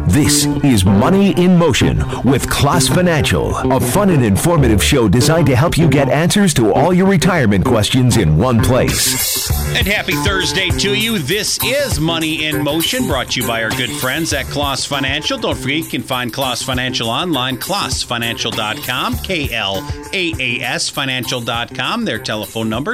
This is Money in Motion with Klaas Financial, a fun and informative show designed to help you get answers to all your retirement questions in one place. And happy Thursday to you. This is Money in Motion, brought to you by our good friends at Klaas Financial. Don't forget, you can find Klaas Financial online, klaasfinancial.com, Klaas Financial.com. Their telephone number,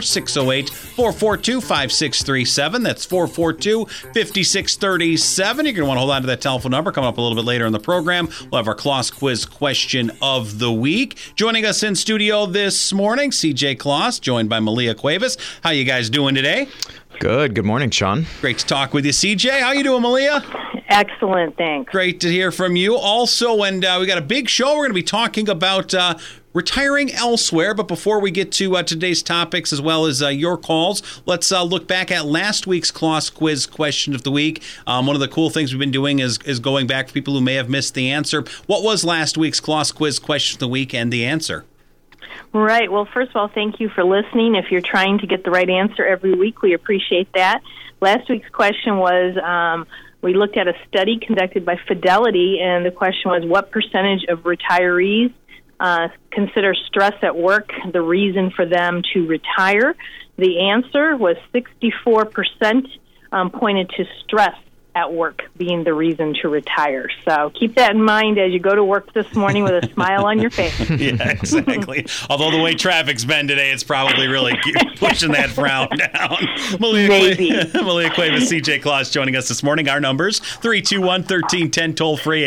608-442-5637. That's 442-5637. You're going to want to hold on to that telephone number. Coming up a little bit later in the program, we'll have our Klaas Quiz question of the week. Joining us in studio this morning, CJ Klaas, joined by Malia Cuevas. How you guys doing today? Good. Good morning, Sean. Great to talk with you, CJ. How you doing, Malia? Excellent, thanks. Great to hear from you. Also, and we got a big show. We're going to be talking about retiring elsewhere. But before we get to today's topics as well as your calls, let's look back at last week's Klaas Quiz question of the week. One of the cool things we've been doing is going back for people who may have missed the answer. What was last week's Klaas Quiz question of the week and the answer? Right. Well, first of all, thank you for listening. If you're trying to get the right answer every week, we appreciate that. Last week's question was, we looked at a study conducted by Fidelity, and the question was, what percentage of retirees consider stress at work the reason for them to retire? The answer was 64% pointed to stress at work being the reason to retire. So keep that in mind as you go to work this morning with a smile on your face. Yeah, exactly. Although the way traffic's been today, it's probably really pushing that frown down. Maybe. Malia Cuevas, CJ Klaas joining us this morning. Our numbers, 321-1310, toll free,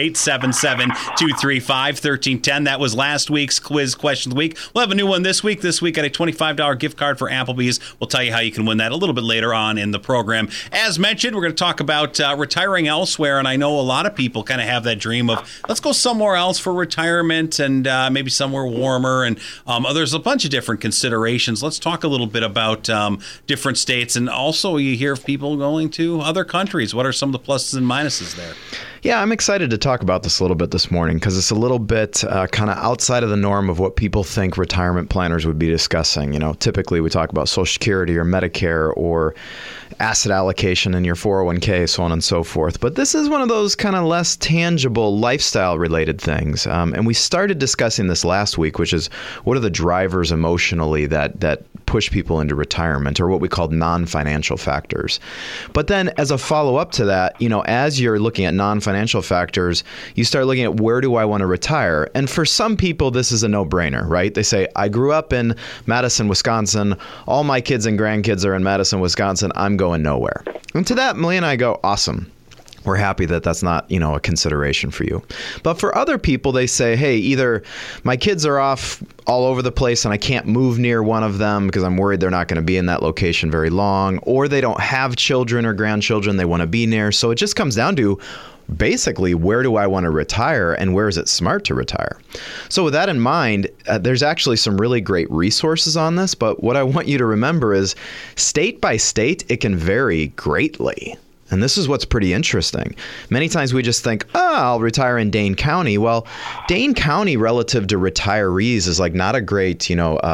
877-235-1310. That was last week's quiz question of the week. We'll have a new one this week. This week, got a $25 gift card for Applebee's. We'll tell you how you can win that a little bit later on in the program. As mentioned, we're going to talk about retiring elsewhere, and I know a lot of people kind of have that dream of let's go somewhere else for retirement and maybe somewhere warmer, and there's a bunch of different considerations. Let's talk a little bit about different states, and also you hear of people going to other countries. What are some of the pluses and minuses there? Yeah, I'm excited to talk about this a little bit this morning because it's a little bit kind of outside of the norm of what people think retirement planners would be discussing. You know, typically we talk about Social Security or Medicare or asset allocation in your 401k, so on and so forth. But this is one of those kind of less tangible lifestyle-related things. And we started discussing this last week, which is what are the drivers emotionally that push people into retirement, or what we call non-financial factors. But then as a follow-up to that, you know, as you're looking at non-financial factors, you start looking at where do I want to retire? And for some people, this is a no-brainer, right? They say, I grew up in Madison, Wisconsin. All my kids and grandkids are in Madison, Wisconsin. I'm going nowhere. And to that, Malia and I go, awesome. We're happy that that's not, you know, a consideration for you. But for other people, they say, hey, either my kids are off all over the place and I can't move near one of them because I'm worried they're not going to be in that location very long, or they don't have children or grandchildren they want to be near. So it just comes down to basically, where do I want to retire and where is it smart to retire? So with that in mind, there's actually some really great resources on this. But what I want you to remember is state by state, it can vary greatly. And this is what's pretty interesting. Many times we just think, I'll retire in Dane County. Well, Dane County relative to retirees is like not a great,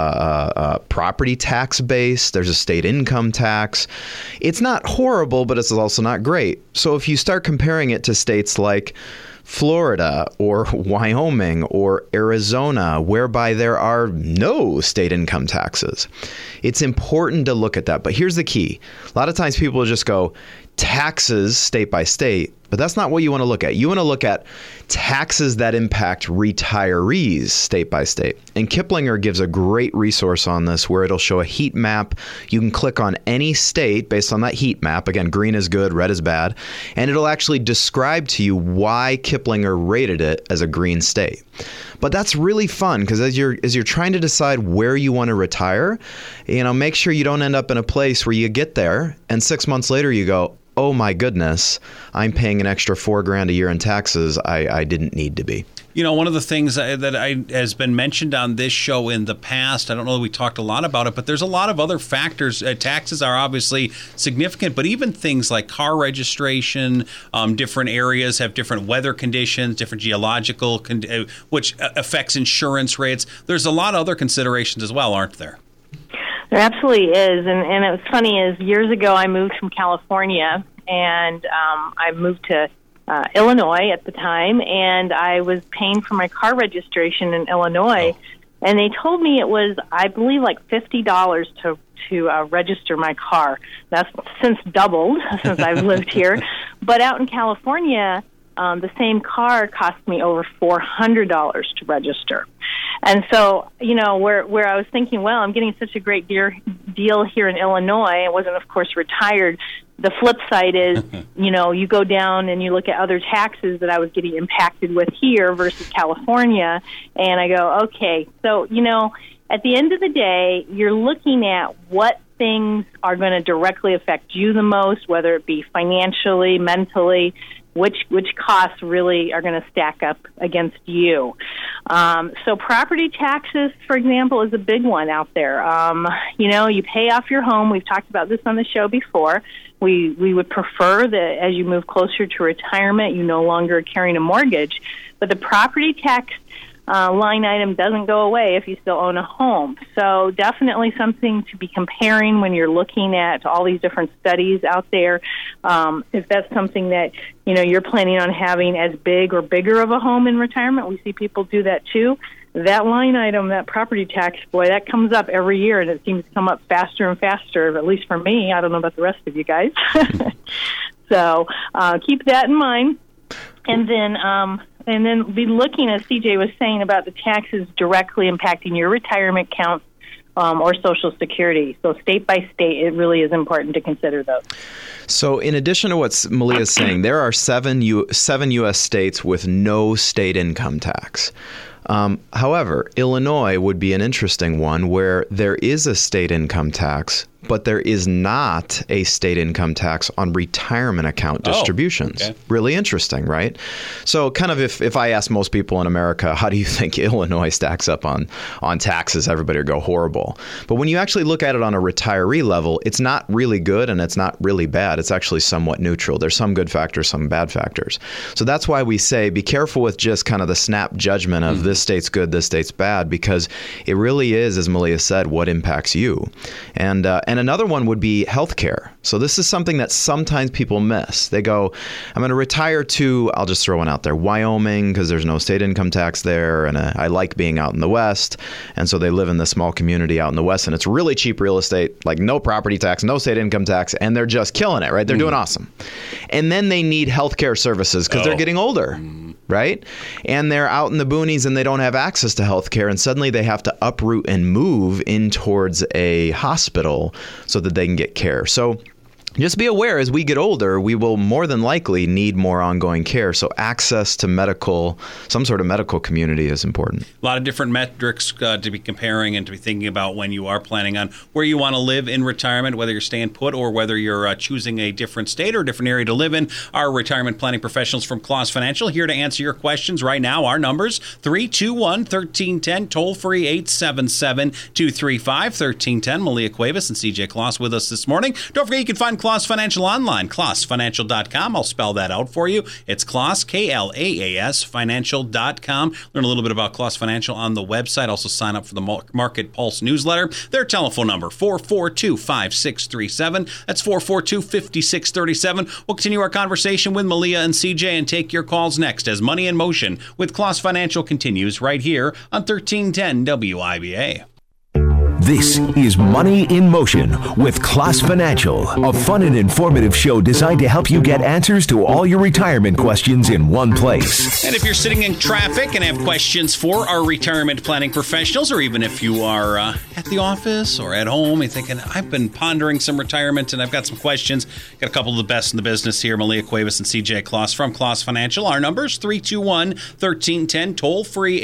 property tax base. There's a state income tax. It's not horrible, but it's also not great. So if you start comparing it to states like Florida or Wyoming or Arizona, whereby there are no state income taxes, it's important to look at that. But here's the key. A lot of times people just go, taxes state by state, but that's not what you want to look at. You want to look at taxes that impact retirees state by state. And Kiplinger gives a great resource on this where it'll show a heat map. You can click on any state based on that heat map. Again, green is good, red is bad. And it'll actually describe to you why Kiplinger rated it as a green state. But that's really fun because as you're trying to decide where you want to retire, make sure you don't end up in a place where you get there and 6 months later you go, oh my goodness, I'm paying an extra $4,000 a year in taxes I didn't need to be. One of the things that has been mentioned on this show in the past, I don't know that we talked a lot about it, but there's a lot of other factors. Taxes are obviously significant, but even things like car registration, different areas have different weather conditions, different geological, which affects insurance rates. There's a lot of other considerations as well, aren't there? There absolutely is. And it was funny is years ago I moved from California and I moved to Illinois at the time, and I was paying for my car registration in Illinois, and they told me it was, I believe, like $50 to register my car. That's since doubled since I've lived here. But out in California, the same car cost me over $400 to register. And so, where I was thinking, well, I'm getting such a great deal here in Illinois. I wasn't, of course, retired. The flip side is, you go down and you look at other taxes that I was getting impacted with here versus California, and I go, okay, so, at the end of the day, you're looking at what things are going to directly affect you the most, whether it be financially, mentally, which costs really are going to stack up against you. So property taxes, for example, is a big one out there. You pay off your home. We've talked about this on the show before. We would prefer that as you move closer to retirement, you no longer are carrying a mortgage. But the property tax line item doesn't go away if you still own a home. So definitely something to be comparing when you're looking at all these different studies out there. If that's something that, you're planning on having as big or bigger of a home in retirement, we see people do that too. That line item, that property tax, boy, that comes up every year, and it seems to come up faster and faster, at least for me. I don't know about the rest of you guys. So keep that in mind. And then be looking, as CJ was saying, about the taxes directly impacting your retirement counts or Social Security. So state by state, it really is important to consider those. So in addition to what Malia is saying, there are seven U.S. states with no state income tax. However, Illinois would be an interesting one where there is a state income tax, but there is not a state income tax on retirement account distributions. Okay. Really interesting, right? So kind of if I ask most people in America, how do you think Illinois stacks up on taxes, everybody would go horrible. But when you actually look at it on a retiree level, it's not really good and it's not really bad. It's actually somewhat neutral. There's some good factors, some bad factors. So that's why we say be careful with just kind of the snap judgment of this state's good, this state's bad, because it really is, as Malia said, what impacts you. And another one would be healthcare. So this is something that sometimes people miss. They go, I'm going to retire to, I'll just throw one out there, Wyoming, because there's no state income tax there, and I like being out in the West. And so they live in this small community out in the West, and it's really cheap real estate, like no property tax, no state income tax, and they're just killing it, right? They're doing awesome. And then they need healthcare services because they're getting older. Right? And they're out in the boonies and they don't have access to health care, and suddenly they have to uproot and move in towards a hospital so that they can get care. So just be aware, as we get older, we will more than likely need more ongoing care. So access to some sort of medical community is important. A lot of different metrics to be comparing and to be thinking about when you are planning on where you want to live in retirement, whether you're staying put or whether you're choosing a different state or a different area to live in. Our retirement planning professionals from Kloss Financial here to answer your questions right now. Our numbers, 321-1310, toll-free 877-235-1310. Malia Cuevas and CJ Kloss with us this morning. Don't forget you can find Kloss Financial online, klossfinancial.com. I'll spell that out for you. It's Kloss, K-L-A-A-S, financial.com. Learn a little bit about Kloss Financial on the website. Also sign up for the Market Pulse newsletter. Their telephone number, 442-5637. That's 442-5637. We'll continue our conversation with Malia and CJ and take your calls next as Money in Motion with Kloss Financial continues right here on 1310 WIBA. This is Money in Motion with Kloss Financial, a fun and informative show designed to help you get answers to all your retirement questions in one place. And if you're sitting in traffic and have questions for our retirement planning professionals, or even if you are at the office or at home, you're thinking, I've been pondering some retirement and I've got some questions. Got a couple of the best in the business here, Malia Cuevas and CJ Kloss from Kloss Financial. Our numbers, 321-1310, toll-free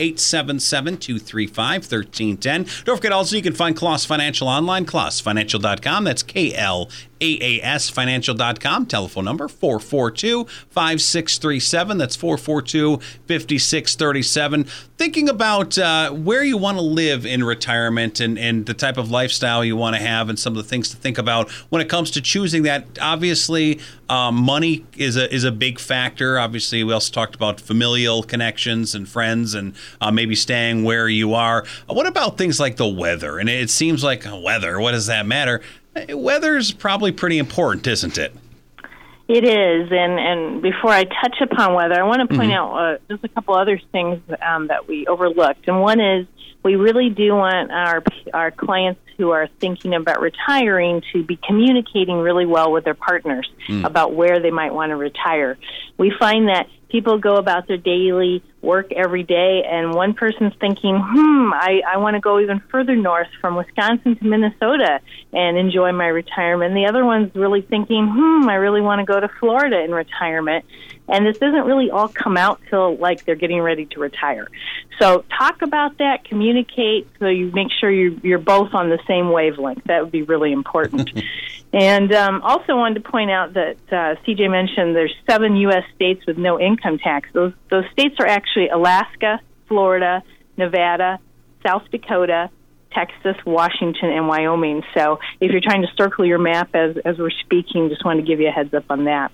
877-235-1310. Don't forget also you can find Kloss Financial online, klossfinancial.com. That's KLAAS financial.com. Telephone number 442-5637. That's 442-5637. Thinking about where you want to live in retirement and the type of lifestyle you want to have and some of the things to think about when it comes to choosing that. Obviously, money is a big factor. Obviously, we also talked about familial connections and friends and maybe staying where you are. What about things like the weather? And it seems like weather, what does that matter? Weather's probably pretty important, isn't it? It is, and before I touch upon weather, I want to point out just a couple other things that we overlooked. And one is we really do want our clients who are thinking about retiring to be communicating really well with their partners about where they might want to retire. We find that people go about their daily work every day, and one person's thinking, I want to go even further north from Wisconsin to Minnesota and enjoy my retirement. The other one's really thinking, I really want to go to Florida in retirement. And this doesn't really all come out till like they're getting ready to retire. So talk about that, communicate, so you make sure you're both on the same wavelength. That would be really important. And also wanted to point out that CJ mentioned there's 7 U.S. states with no income tax. Those states are actually Alaska, Florida, Nevada, South Dakota, Texas, Washington, and Wyoming. So if you're trying to circle your map as we're speaking, just wanted to give you a heads up on that.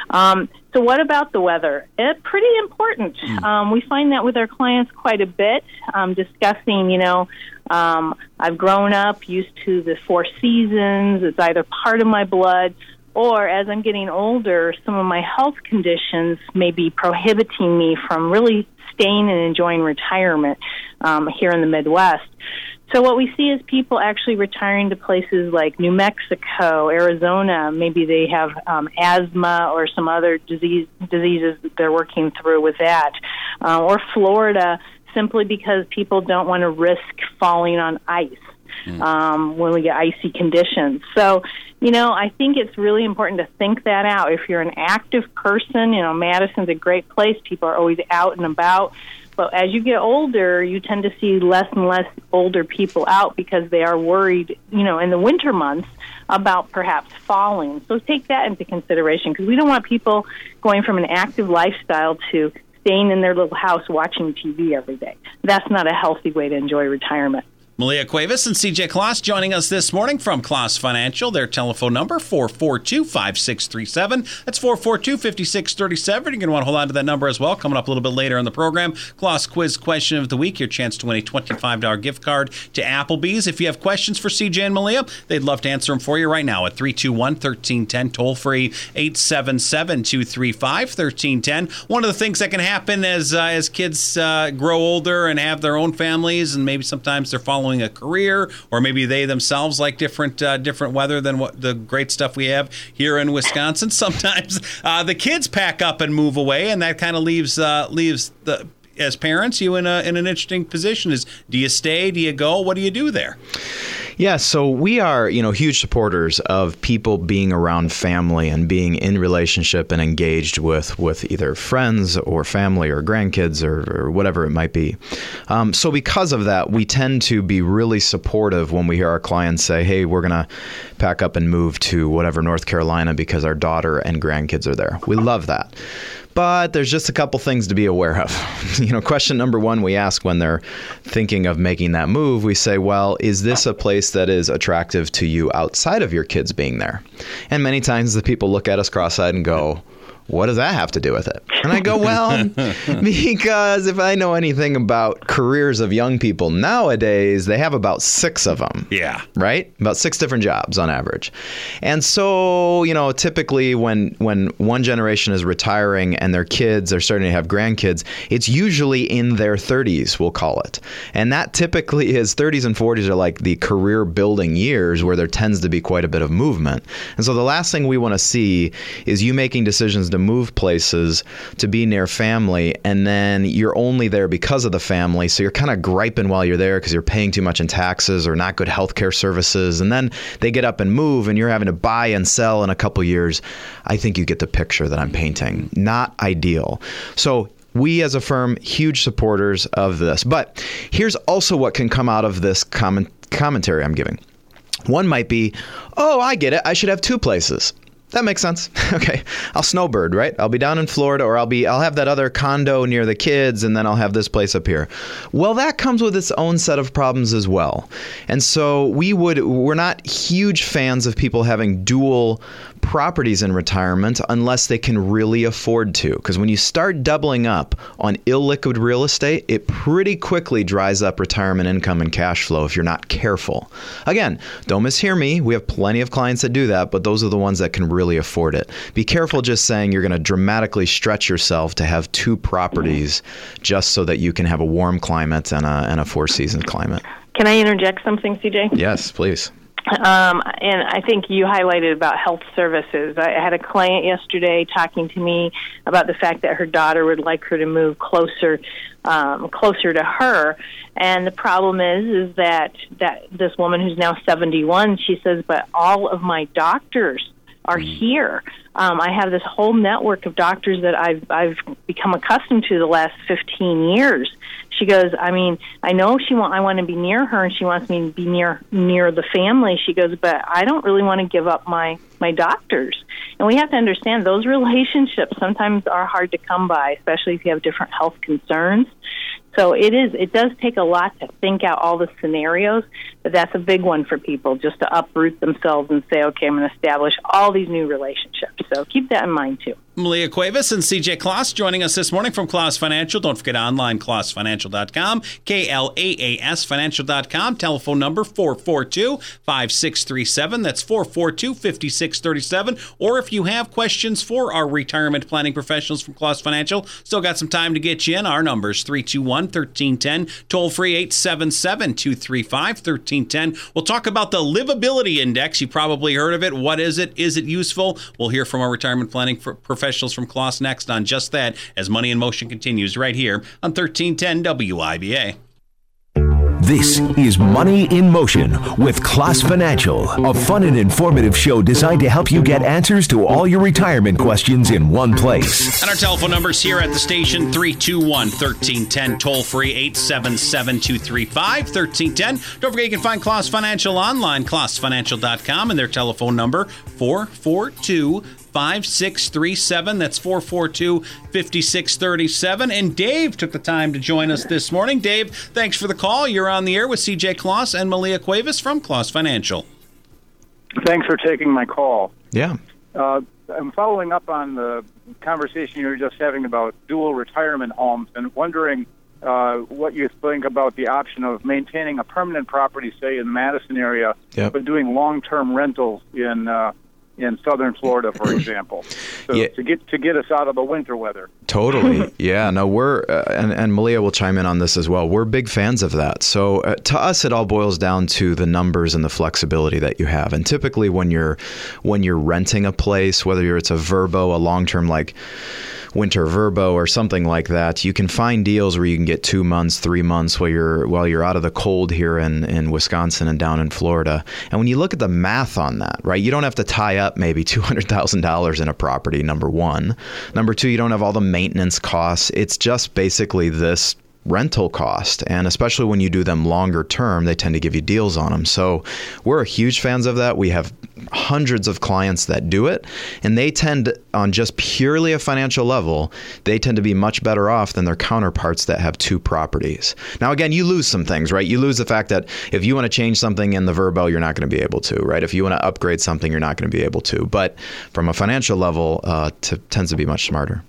So what about the weather? It's pretty important. We find that with our clients quite a bit, discussing, I've grown up used to the 4 seasons. It's either part of my blood, or as I'm getting older, some of my health conditions may be prohibiting me from really staying and enjoying retirement here in the Midwest. So what we see is people actually retiring to places like New Mexico, Arizona. Maybe they have asthma or some other diseases that they're working through with that. Or Florida, simply because people don't want to risk falling on ice when we get icy conditions. So, I think it's really important to think that out. If you're an active person, Madison's a great place. People are always out and about. But as you get older, you tend to see less and less older people out because they are worried, in the winter months about perhaps falling. So take that into consideration, because we don't want people going from an active lifestyle to staying in their little house watching TV every day. That's not a healthy way to enjoy retirement. Malia Cuevas and CJ Kloss joining us this morning from Kloss Financial. Their telephone number, 442-5637. That's 442-5637. You're going to want to hold on to that number as well. Coming up a little bit later in the program, Kloss Quiz Question of the Week, your chance to win a $25 gift card to Applebee's. If you have questions for CJ and Malia, they'd love to answer them for you right now at 321-1310, toll-free 877-235-1310. One of the things that can happen as kids grow older and have their own families, and maybe sometimes they're following a career, or maybe they themselves like different weather than what the great stuff we have here in Wisconsin. Sometimes the kids pack up and move away, and that kind of leaves as parents you in an interesting position. Do you stay? Do you go? What do you do there? Yeah, so we are, huge supporters of people being around family and being in relationship and engaged with either friends or family or grandkids or whatever it might be. So because of that, we tend to be really supportive when we hear our clients say, hey, we're going to pack up and move to whatever, North Carolina, because our daughter and grandkids are there. We love that. But there's just a couple things to be aware of. Question number one we ask when they're thinking of making that move, we say, well, is this a place that is attractive to you outside of your kids being there? And many times the people look at us cross-eyed and go, what does that have to do with it? And I go, well, because if I know anything about careers of young people nowadays, they have about 6 of them. Yeah. Right? About 6 different jobs on average. And so, typically when one generation is retiring and their kids are starting to have grandkids, it's usually in their 30s, we'll call it. And that typically is 30s and 40s are like the career building years where there tends to be quite a bit of movement. And so the last thing we want to see is you making decisions to move places to be near family, and then you're only there because of the family, so you're kind of griping while you're there because you're paying too much in taxes or not good healthcare services, and then they get up and move and you're having to buy and sell in a couple years. I think you get the picture that I'm painting. Not ideal. So we as a firm, huge supporters of this. But here's also what can come out of this commentary I'm giving. One might be, oh, I get it. I should have 2 places. That makes sense. Okay. I'll snowbird, right? I'll be down in Florida, or I'll have that other condo near the kids, and then I'll have this place up here. Well, that comes with its own set of problems as well. And so we're not huge fans of people having dual properties in retirement unless they can really afford to. Because when you start doubling up on illiquid real estate, it pretty quickly dries up retirement income and cash flow if you're not careful. Again, don't mishear me. We have plenty of clients that do that, but those are the ones that can really afford it. Be careful just saying you're going to dramatically stretch yourself to have 2 properties just so that you can have a warm climate and a 4-season climate. Can I interject something, CJ? Yes, please. And I think you highlighted about health services. I had a client yesterday talking to me about the fact that her daughter would like her to move closer to her. And the problem is that this woman who's now 71, she says, but all of my doctors are here. I have this whole network of doctors that I've become accustomed to the last 15 years. She goes, I mean, I know I want to be near her, and she wants me to be near the family. She goes, but I don't really want to give up my doctors. And we have to understand those relationships sometimes are hard to come by, especially if you have different health concerns. So it does take a lot to think out all the scenarios, but that's a big one for people, just to uproot themselves and say, okay, I'm going to establish all these new relationships. So keep that in mind, too. Malia Cuevas and CJ Kloss joining us this morning from Kloss Financial. Don't forget online, KlossFinancial.com, KLAAS Financial.com. Telephone number 442-5637. That's 442-5637. Or if you have questions for our retirement planning professionals from Kloss Financial, still got some time to get you in. Our number's 321-1310. Toll free 877-235-1310. We'll talk about the Livability Index. You probably heard of it. What is it? Is it useful? We'll hear from our retirement planning professionals from Kloss next on just that as Money in Motion continues right here on 1310 WIBA. This is Money in Motion with Kloss Financial, a fun and informative show designed to help you get answers to all your retirement questions in one place. And our telephone numbers here at the station, 321-1310, toll free 877-235-1310. Don't forget you can find Kloss Financial online, KlossFinancial.com, and their telephone number, 442-5637. That's 442-5637. And Dave took the time to join us this morning. Dave, thanks for the call. You're on the air with CJ Kloss and Malia Cuevas from Kloss Financial. Thanks for taking my call. Yeah. I'm following up on the conversation you were just having about dual retirement homes and wondering what you think about the option of maintaining a permanent property, say, in the Madison area, but doing long-term rentals in southern Florida, for example, to get us out of the winter weather. Totally. Yeah. No, we're and Malia will chime in on this as well. We're big fans of that. So to us, it all boils down to the numbers and the flexibility that you have. And typically, when you're renting a place, whether it's a VRBO, a long-term like winter VRBO or something like that, you can find deals where you can get 2 months, 3 months while you're out of the cold here in Wisconsin and down in Florida. And when you look at the math on that, right, you don't have to tie up maybe $200,000 in a property, number one. Number two, you don't have all the maintenance costs. It's just basically this rental cost, and especially when you do them longer term, they tend to give you deals on them. So we're huge fans of that. We have hundreds of clients that do it, and they tend, on just purely a financial level, they tend to be much better off than their counterparts that have 2 properties. Now, again, you lose some things, right? You lose the fact that if you want to change something in the VRBO, you're not going to be able to, right? If you want to upgrade something, you're not going to be able to. But from a financial level, tends to be much smarter.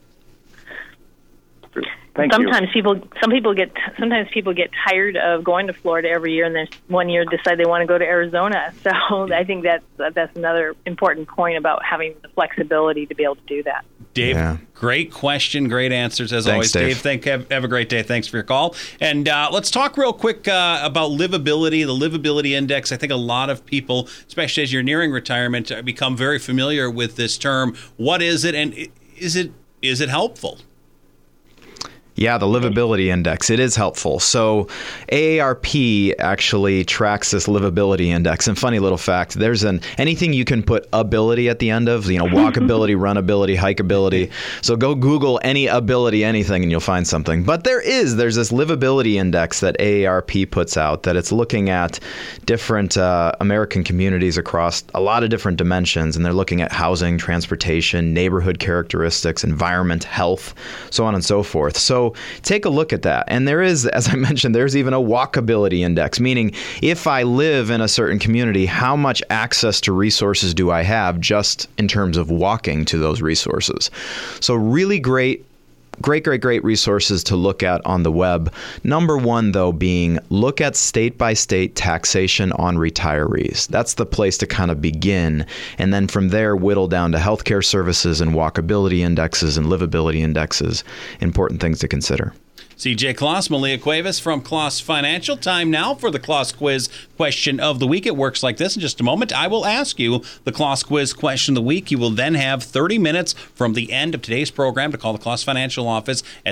Sometimes people get tired of going to Florida every year, and then one year decide they want to go to Arizona. So I think that's another important point about having the flexibility to be able to do that. Dave, great question, great answers as always. Dave, have a great day. Thanks for your call. And let's talk real quick about livability, the Livability Index. I think a lot of people, especially as you're nearing retirement, become very familiar with this term. What is it, and is it helpful? Yeah, the Livability Index, it is helpful. So AARP actually tracks this Livability Index. And funny little fact, there's anything you can put ability at the end of, walkability, runability, hikeability. So go Google any ability, anything, and you'll find something. But there's this Livability Index that AARP puts out that it's looking at different American communities across a lot of different dimensions. And they're looking at housing, transportation, neighborhood characteristics, environment, health, so on and so forth. So take a look at that. And there is, as I mentioned, there's even a walkability index, meaning if I live in a certain community, how much access to resources do I have just in terms of walking to those resources? So really great great resources to look at on the web. Number one, though, being look at state-by-state taxation on retirees. That's the place to kind of begin. And then from there, whittle down to healthcare services and walkability indexes and livability indexes. Important things to consider. CJ Kloss, Malia Cuevas from Kloss Financial. Time now for the Kloss Quiz question of the week. It works like this. In just a moment, I will ask you the Kloss Quiz question of the week. You will then have 30 minutes from the end of today's program to call the Kloss Financial office at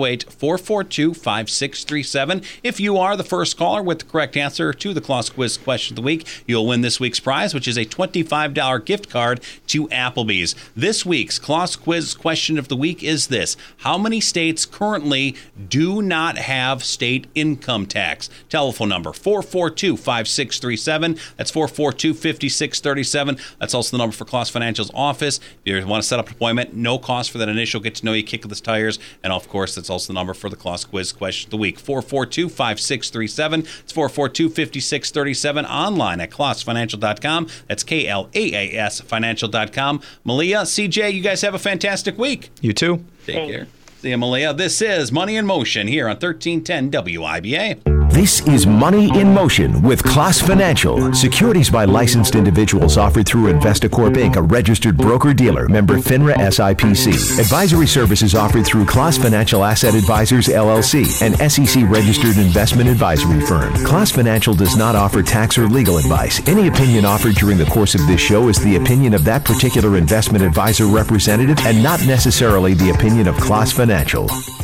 608-442-5637. If you are the first caller with the correct answer to the Kloss Quiz question of the week, you'll win this week's prize, which is a $25 gift card to Applebee's. This week's Kloss Quiz question of the week is this: how many states currently do not have state income tax? Telephone number 442-5637. That's 442-5637. That's also the number for Kloss Financial's office. If you want to set up an appointment, no cost for that initial get to know you, kick of the tires. And of course, that's also the number for the Kloss Quiz question of the week. 442-5637. It's 442-5637. Online at klossfinancial.com. That's KLAAS financial.com. Malia, CJ, you guys have a fantastic week. You too. Take care. See you, Malia. This is Money in Motion here on 1310 WIBA. This is Money in Motion with Kloss Financial. Securities by licensed individuals offered through Investacorp Inc., a registered broker-dealer, member FINRA SIPC. Advisory services offered through Kloss Financial Asset Advisors, LLC, an SEC-registered investment advisory firm. Kloss Financial does not offer tax or legal advice. Any opinion offered during the course of this show is the opinion of that particular investment advisor representative and not necessarily the opinion of Kloss Financial.